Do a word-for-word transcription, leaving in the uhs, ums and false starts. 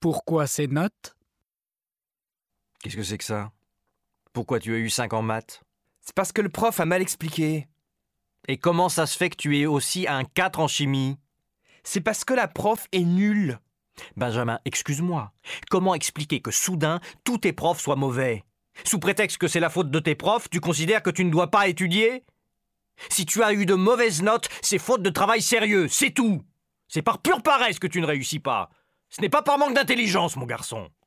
Pourquoi ces notes? Qu'est-ce que c'est que ça? Pourquoi tu as eu cinq en maths? C'est parce que le prof a mal expliqué. Et comment ça se fait que tu aies aussi un quatre en chimie? C'est parce que la prof est nulle. Benjamin, excuse-moi. Comment expliquer que soudain, tous tes profs soient mauvais? Sous prétexte que c'est la faute de tes profs, tu considères que tu ne dois pas étudier? Si tu as eu de mauvaises notes, c'est faute de travail sérieux, c'est tout. C'est par pure paresse que tu ne réussis pas. Ce n'est pas par manque d'intelligence, mon garçon.